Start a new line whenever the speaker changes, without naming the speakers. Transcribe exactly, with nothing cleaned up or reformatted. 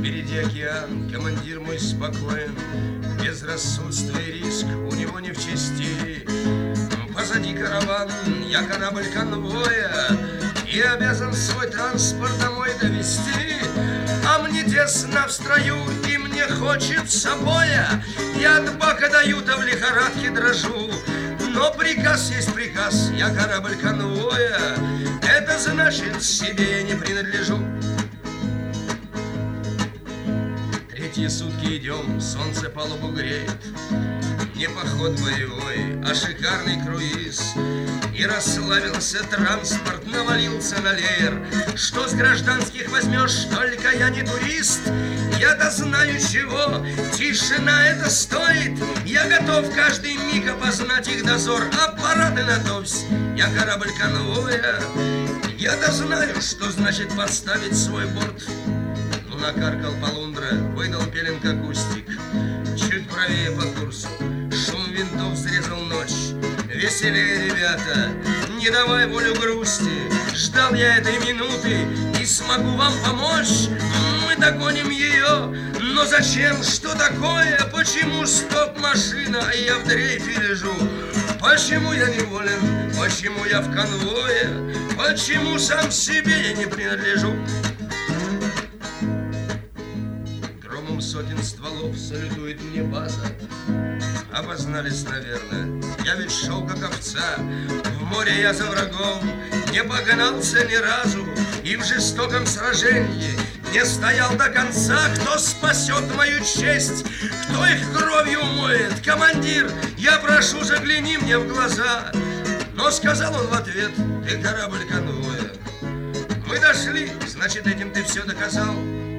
Впереди океан, командир мой спокоен, безрассудство и риск у него не в чести. Позади караван, я корабль конвоя, и обязан свой транспорт домой довести. А мне тесно в строю, и мне хочется боя. Я от бака даю-то в лихорадке дрожу. Но приказ есть приказ, я корабль конвоя. Это значит, себе я не принадлежу. Третьи сутки идем, солнце палубу греет. Не поход боевой, а шикарный круиз. И расслабился транспорт, навалился на леер. Что с гражданских возьмешь, только я не турист. Я-то знаю чего, тишина это стоит. Я готов каждый миг опознать их дозор. Аппараты натовсь, я корабль конвоя. Я-то знаю, что значит подставить свой борт. Ну, накаркал полундра, выдал пеленг акустик. Чуть правее по курсу, шум винтов взрезал ночь. Веселее, ребята, не давай волю грусти. Ждал я этой минуты и смогу вам помочь. Мы догоним ее, но зачем, что такое? Почему стоп-машина, а я в дрейфе лежу? Почему я неволен, почему я в конвое? Почему сам себе я не принадлежу? Громом сотен стволов салютует мне база. Обознались, наверное, я ведь шел как овца. В море я за врагом не погнался ни разу. И в жестоком сражении не стоял до конца. Кто спасет мою честь, кто их кровью умоет? Командир, я прошу, загляни мне в глаза. Но сказал он в ответ: ты корабль конвоя. Мы дошли, значит, этим ты все доказал.